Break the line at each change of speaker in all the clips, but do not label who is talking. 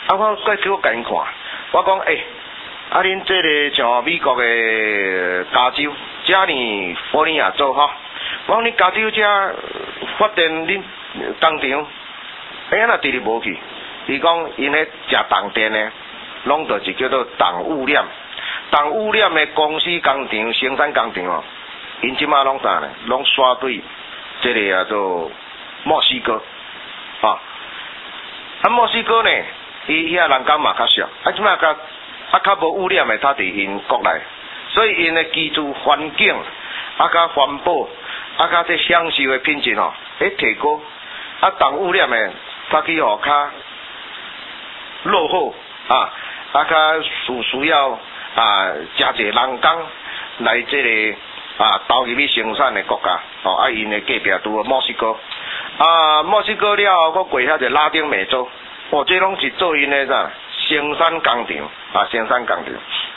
我再叫我甲因看，我讲恁这个像美国的加州，遮尼佛尼亚州吼，我讲恁加州遮发电恁工厂，安那直直无去？伊讲因咧食重电的，拢就是叫做重污染。重污染的公司工厂、生产工厂哦，因即马拢啥呢？拢刷对这个叫做墨西哥，墨西哥呢，伊遐人工嘛较少，即马较无污染的，他伫因国内，所以因的居住环境甲环保甲这享受的品质吼，会提高，重污染的他去较落后较需要真侪人工来这个投入去生产的国家，因的隔壁拄墨西哥，墨西哥了后，佫过遐个拉丁美洲，这拢是做因的啥生产工厂，生产工厂。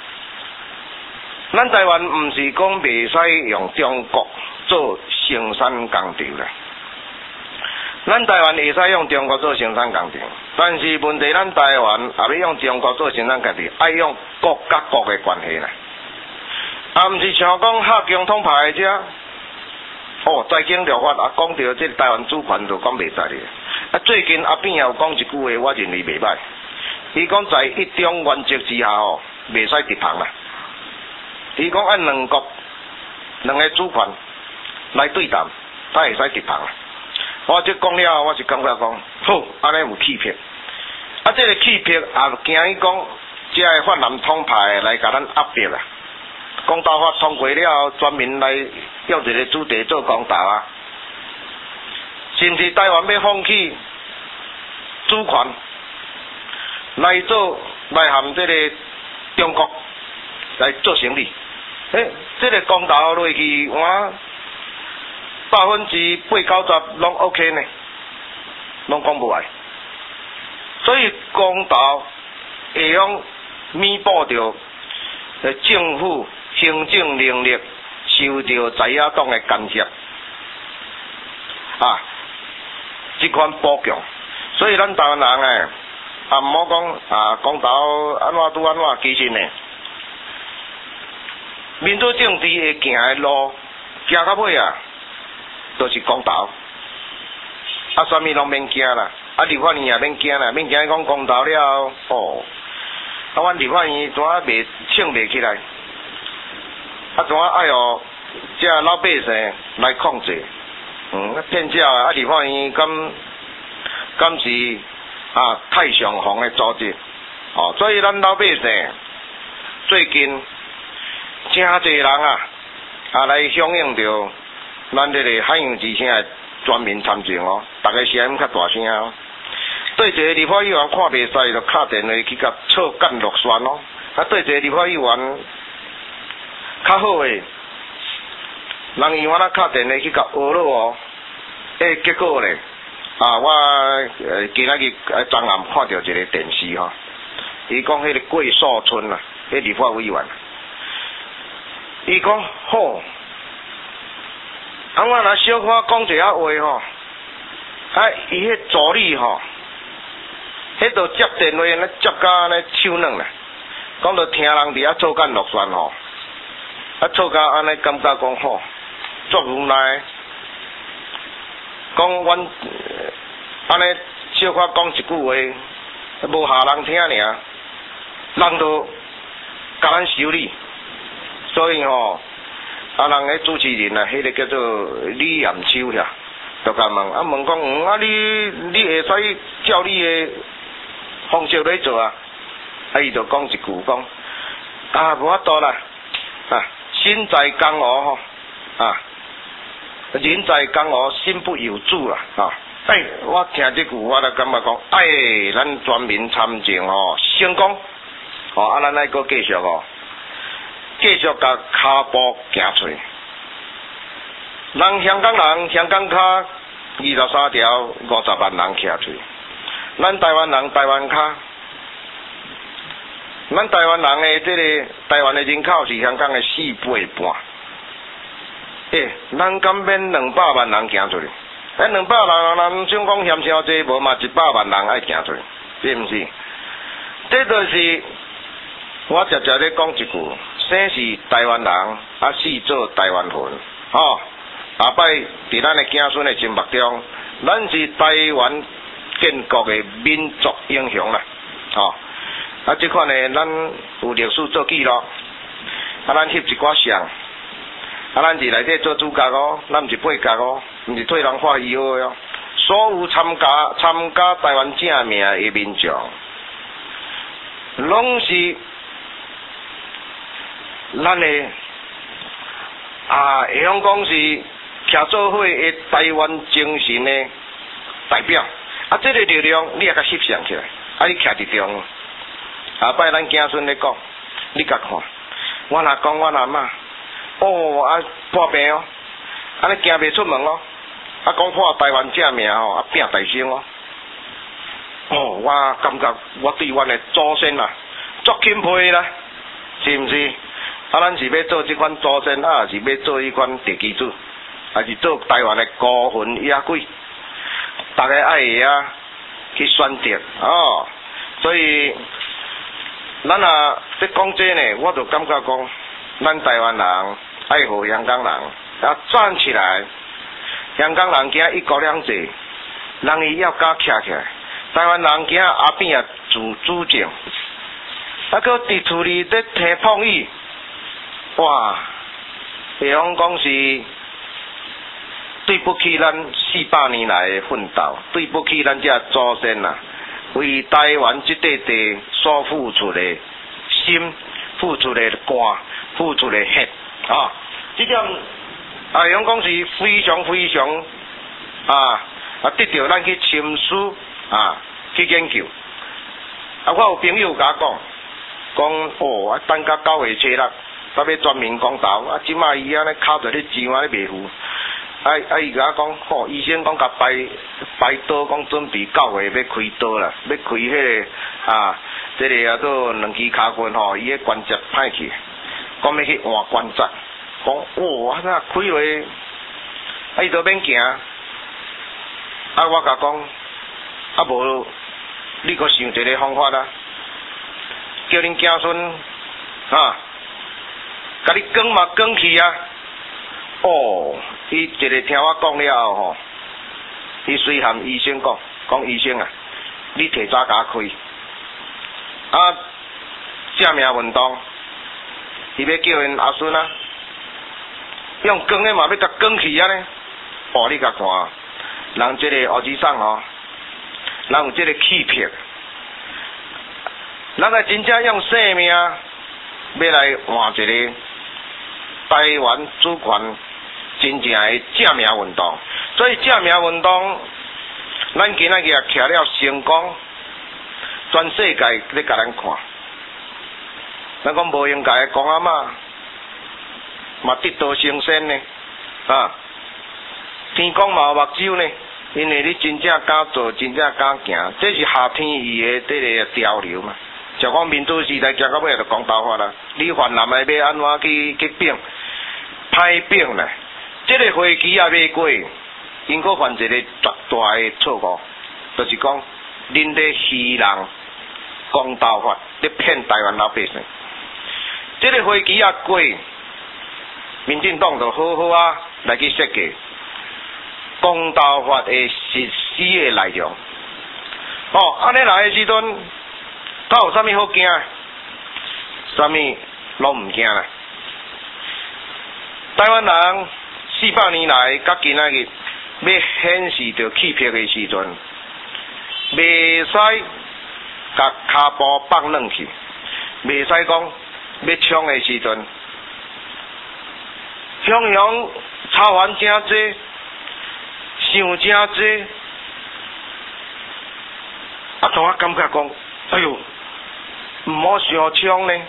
咱台湾毋是讲袂使用中国做生产工厂啦，咱台湾会使用中国做生产工厂，但是问题咱台湾也要用中国做生产工厂，爱用国甲国的关系啦，毋是像讲下共统派遮，财经疗法讲到这台湾主权就讲袂使咧。最近阿扁也有讲一句话，我认为袂歹。伊讲在一中原则之下袂使直行啦。伊讲按两国两个主权来对谈，才会使直行啦。我这讲了，我是感觉讲，好，安尼有气魄。这个气魄也惊伊讲，这个泛蓝统派来甲咱压迫啦。公投法通过了，专门来用一个主题做公投啊。是毋是台湾要放弃主权，来和这个中国来做生意？这个公投落去，我80%-90%拢 OK 呢，拢讲不来。所以公投会用弥补掉政府行政能力受到在野党的干涉这款补强，所以咱台湾人毋好讲公投安怎拄安怎，其实呢，民主政治会行的路，行到尾就是公投，啥物拢免惊啦，立法院也免惊啦，免惊讲公投了阮立法院怎袂请袂起来，怎哎哟，这老百姓来控制。骗假立法院敢是太上皇的组织，所以咱老百姓最近真侪人来响应着咱这个海洋之声的全面参政大家声音较大声对一个立法议员看袂使，就敲电话去甲操干落选对一个立法议员较好诶。人伊我敲电话去甲学了结果咧，我今仔日昨暗看到一个电视伊讲迄个桂树春迄立法委员，伊讲好，我若小可讲一下话伊迄助理迄度接电话接甲安尼手软啦，讲到听人伫遐操干落选操甲安尼感觉讲足无奈，讲阮安尼小可讲一句话，无下人听尔，人都甲咱修理，所以人个主持人迄个叫做李彦秋就甲问讲你会使照你的方式来做伊就讲一句讲无法度啦心在江湖人在江湖心不由主啦我听这句我就感觉讲咱全民参政成功咱来个继续继续甲骹步行出去。咱香港卡23条50万人徛出去，咱台湾人台湾卡，咱台湾人的这个台湾的人口是香港的4倍半。咱敢免200万人行出去？咱200万人，咱想讲嫌少济，无嘛100万人爱行出去，是毋是？ 这就是我直接咧讲一句，生是台湾人，啊死做台湾魂。哦，下摆伫咱的子孙的心目中，咱是台湾建国的民族英雄啦。哦，啊，即款呢，咱有历史做记录，啊，咱翕一寡相，啊，咱伫内底做主角哦，咱毋是配角哦，毋是替人画衣服哦。所有参加台湾正名的民众，拢是咱的会晓讲是徛做伙的台湾精神的代表。啊，这个力量你也甲翕相起来，啊，你徛伫中。下摆咱子孙咧讲，你甲看，我阿公我阿嬷，哦啊破病哦，安尼行袂出门哦。啊，讲破台湾正名哦，啊，拼大声哦！哦，我感觉我对阮的祖先啊，足钦佩啦，是毋是？啊，咱是要做即款祖先啊，是要做迄款地基主，还是做台湾的孤魂野鬼？大家爱会啊去选择哦。所以，咱啊在讲这呢，我就感觉讲，咱台湾人爱护香港人，啊站起来。香港人惊一国两制，人伊要敢徛起来。台湾人惊后边啊自主政，啊搁伫厝里咧提倡议，哇！会讲讲是对不起咱400年来的奋斗，对不起咱这祖先啊，为台湾这块地所付出的心、付出的肝、付出的血啊！这点。啊，用讲是非常得到咱去深思去研究。啊，我有朋友甲我讲哦，等到9月初6，才要全民公投。啊，即摆伊安尼靠在咧钱啊咧袂付。伊甲我讲，吼，医生讲甲摆刀，讲准备9月要开刀啦，要开迄个这个做两支骹棍吼，伊个关节歹去，讲要去换关节。讲哦，啊开落，伊都免行。啊，我甲讲，啊无，你阁想一个方法啦，叫恁子孙甲你讲嘛讲去啊。哦，伊一个听我讲了后吼，伊随含医生讲医生啊，你提早甲我开。啊，正名运动，伊要叫因阿孙啊。用光的嘛要甲光去啊呢？哦，你甲看，人这个黑子上吼，人有这个气魄，人啊真正用生命要来换一个台湾主权真正的正名运动。所以正名运动，咱今仔日也徛了成功，全世界咧甲咱看。咱讲无应该讲啊嘛。嘛得道成仙呢，天公嘛有目睭呢，因为你真正敢做，真正敢行，这是下天意的这个潮流嘛。就讲民主时代行到尾就公道法啦，你泛滥的要安怎去变，歹变呢？这个会期也未过，因阁犯一个绝大的错误，就是讲恁咧欺人公道法，咧骗台湾老百姓。这个会期也过。民进党就好好来去设计公道法的实施的内容。哦，安尼来的时阵，他有啥物好惊？啥物拢唔惊啦。台湾人400年来，甲今仔日要显示着气魄的时阵，袂使甲骹步放软去，袂使讲要冲的时阵。雄雄操完真济，想真济，啊！同我感觉讲，哎呦，唔好伤冲呢。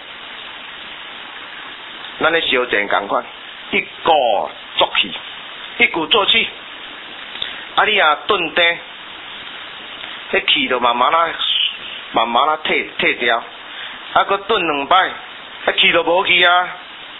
咱咧小静共款，一鼓作气，一鼓作气。啊！你啊顿地，迄气就慢慢退掉，啊！搁顿2摆，啊气就无去啊。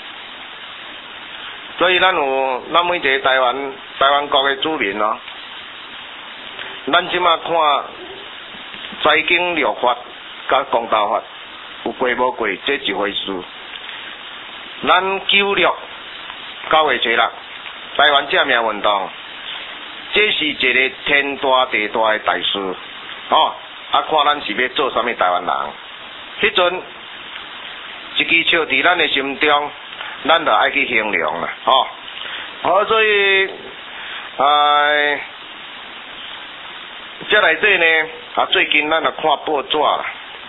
所以咱每一个台湾国的主民哦，咱即马看财经疗法， 甲公道法有过无过，这一回事。咱96、9月16，台湾革命运动，这是一个天大地大的大事，哦，啊，看咱是要做啥物台湾人。迄阵一支笑伫咱的心中，咱就爱去衡量啦，哦，好，所以，这内底呢，最近咱也看报纸啦，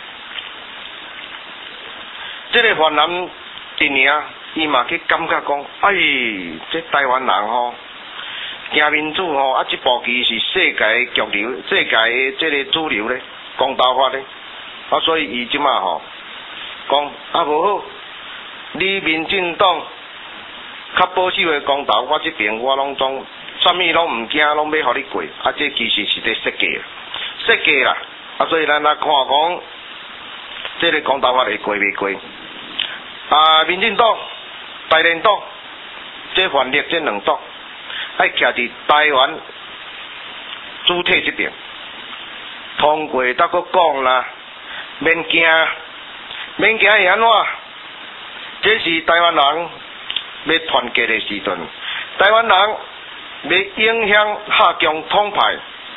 这个泛蓝阵营，伊嘛去感觉讲，这台湾人吼，行民主吼，这步棋是世界主流，世界的这个主流咧，公道法咧，所以伊即马吼，讲无好，你民进党较保守的公道，我这边我拢总。啥物拢毋惊，拢要互你过，这其实是在设计啦，所以咱来看讲，这个公道法会过袂过？民进党、台联党，这反力这两党，爱徛伫台湾主体这边，通过再搁讲啦，免惊是安怎？这是台湾人要团结的时阵，台湾人。要影响下强统派，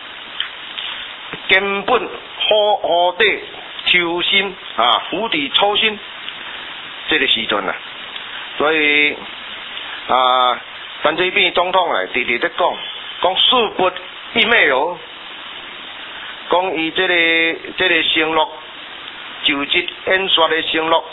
根本好地求心釜底抽薪，这个时阵啊，所以陈水扁总统直直在讲事不一昧哦，讲伊这个承诺就职演说的承诺，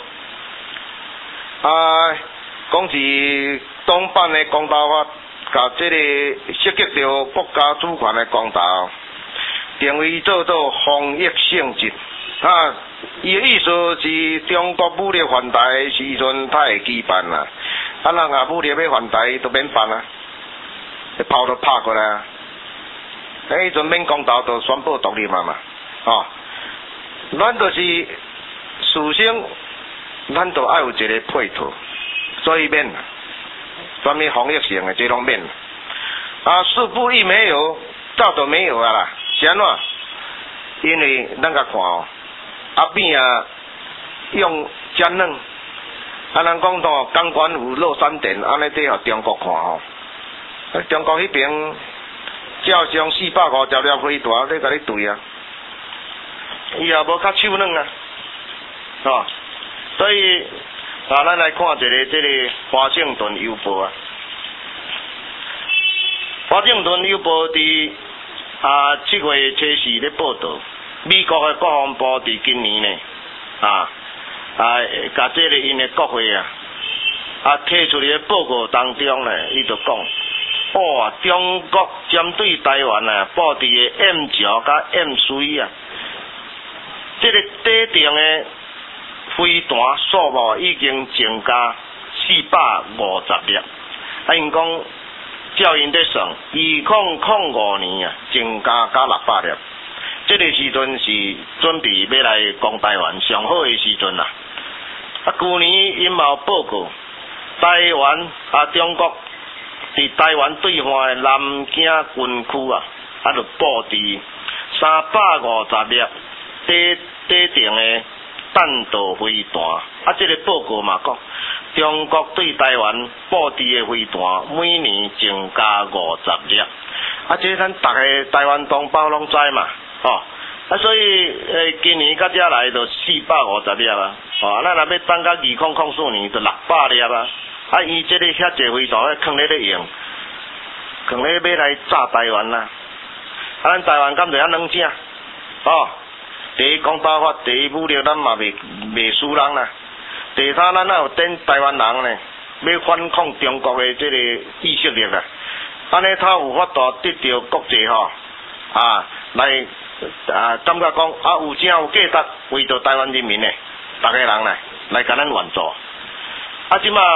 讲是党办的公道法。甲这个涉及到国家主权的公道，定位做防疫性质。伊的意思是中国武力犯台的时阵，他会举办啦。人武力要犯台，都免办啦，炮都拍过来啊。迄阵免公道，就宣布独立嘛。咱就是事先，咱就爱有一个配套，所以免。什么防疫性的这拢免，事不一没有，早就没有啦。是安怎？因为咱甲看阿扁用遮软，人讲到港管有落闪电，安尼对互中国看中国迄边照上450粒飞弹在甲你对啊，伊也无较手软啊，所以。咱来看一个这个华盛顿邮报啊，华盛顿邮报伫7月初4咧报道，美国的国防部伫今年呢甲这个因的国会提出的报告当中呢，伊就讲，中国针对台湾布置的 M9甲 M3这个底定的。飞弹数目已经增加450粒，因讲照因在算，2005年增加600粒，这个时阵是准备要来攻台湾上好的时阵啦。去年因嘛有报告，台湾中国伫台湾对岸的南京军区就布置350粒底定的。弹道飞弹，这个报告嘛讲，中国对台湾布置的飞弹每年增加50粒，这咱大个台湾同胞拢知嘛，所以今年到这来就450粒啊，咱若要等到2004年就600粒啊，伊这个遐济飞弹放咧用，放咧要来炸台湾啦，咱台湾敢就遐软正，第一公道法，第一武力咱嘛袂输人啦。第三，咱也有等台湾人呢，要反抗中国的这个意识力啦。安尼他有法度得到国际来感觉讲有正有价值，为着台湾人民呢，大家人呢来甲咱援助。即马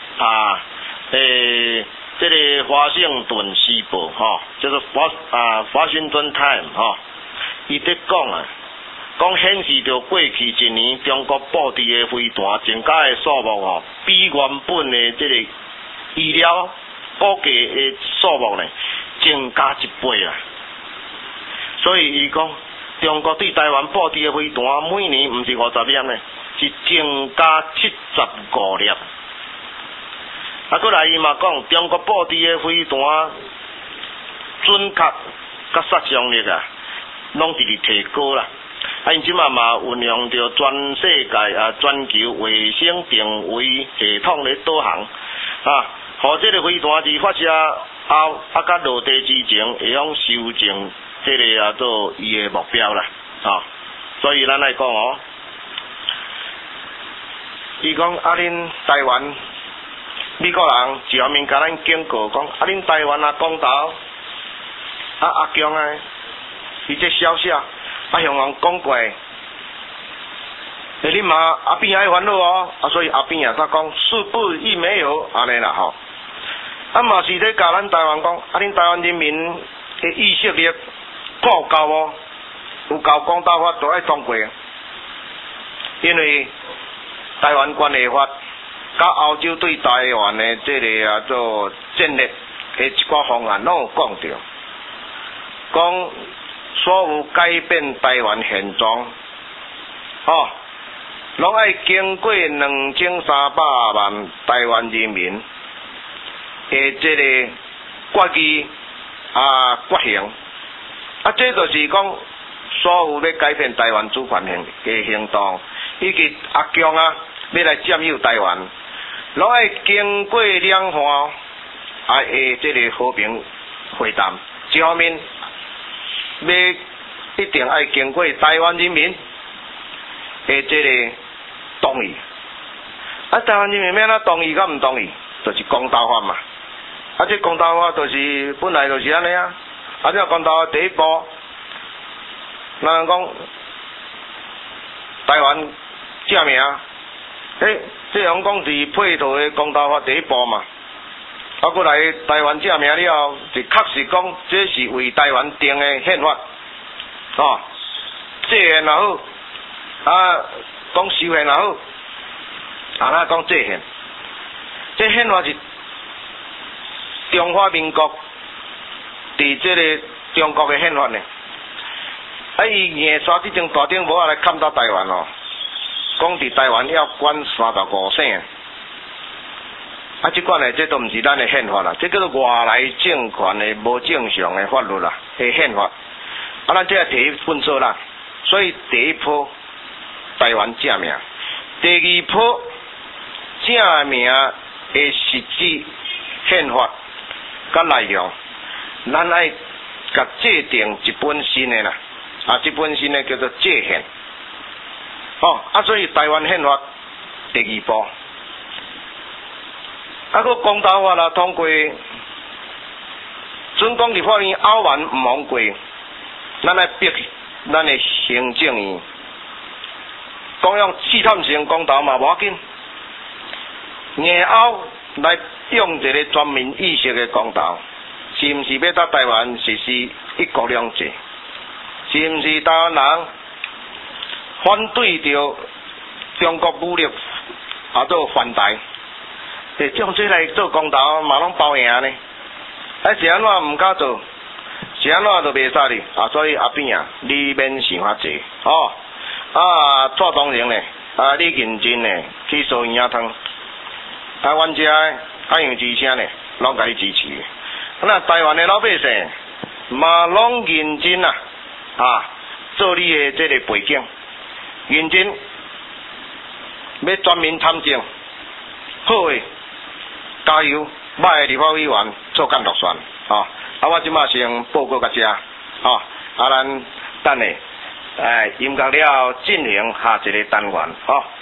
这个华盛顿时报叫做华盛顿 Time 伊伫讲显示着过去一年中国布置的飞弹增加的数目比原本的这个预料估计的数目呢增加1倍啦。所以伊讲中国对台湾布置的飞弹，每年毋是50粒呢，是增加75粒。啊，过来伊嘛讲，中国布置的飞弹准确甲杀伤力啊，拢直直提高啦。啊，因即嘛运用着全世界全球卫星定位系统咧导航啊，互即个飞弹伫发射后甲落地之前会用修正即个做伊的目标啦啊。所以咱来讲哦，伊讲恁台湾美国人一方面甲咱警告讲恁台湾公投阿强伊这小向向人讲过，你嘛阿扁爱烦恼哦，所以阿扁他讲是不亦没有安尼啦吼。嘛是咧甲咱台湾讲，恁台湾人民的意识力够哦，有够公投法都爱通过，因为台湾关系法甲欧洲对台湾的这个做战略的一寡方案拢有讲着，讲所有改变台湾现状，拢爱经过2300万台湾人民的这个决议决行，这就是讲所有要改变台湾主权的行动，以及阿强要来占有台湾，拢爱经过两岸的这个和平会谈，一方面要一定爱经过台湾人民的这个同意，台湾人民要怎同意甲毋同意，就是公投法嘛。这公投法就是本来就是安尼啊。这公投法第一步，咱讲台湾正名，这样讲是配套的公投法第一步嘛。过来台湾正名了后，就确实讲这是为台湾定的宪法，制宪也好，讲修宪也好，咱讲制宪，这宪法是中华民国伫这个中国的宪法呢。伊硬刷这张大顶帽来砍到台湾哦，讲伫台湾要管35省。这款呢，这都毋是咱的宪法啦，这叫做外来政权的无正常的法律啦，的宪法。咱这第一份数啦，所以第一波台湾正名，第二波正名的实质宪法甲内容，咱爱甲制定一本新的啦，这本新的叫做制宪。所以台湾宪法第二步。个公投法啦通过，准讲立法院拗完毋通过，咱来逼咱的行政院，讲用试探性公投嘛无要紧，硬拗来用一个全民意识的公投，是毋是要到台湾实施一国两制？是毋是台湾人反对着中国武力做反台？用这来做公投嘛拢包赢呢？是安怎毋敢做？是安怎就袂使哩？所以阿扁你免想遐济蔡当然呢，你认真呢去收营养汤，阮遮杨之声呢，拢甲你支持。那台湾的老百姓嘛拢认真做你的这个背景，认真要全民参政，好诶！加油！歹的立法委员做干落选我即马先报告到这咱等下音乐了进行下一个单元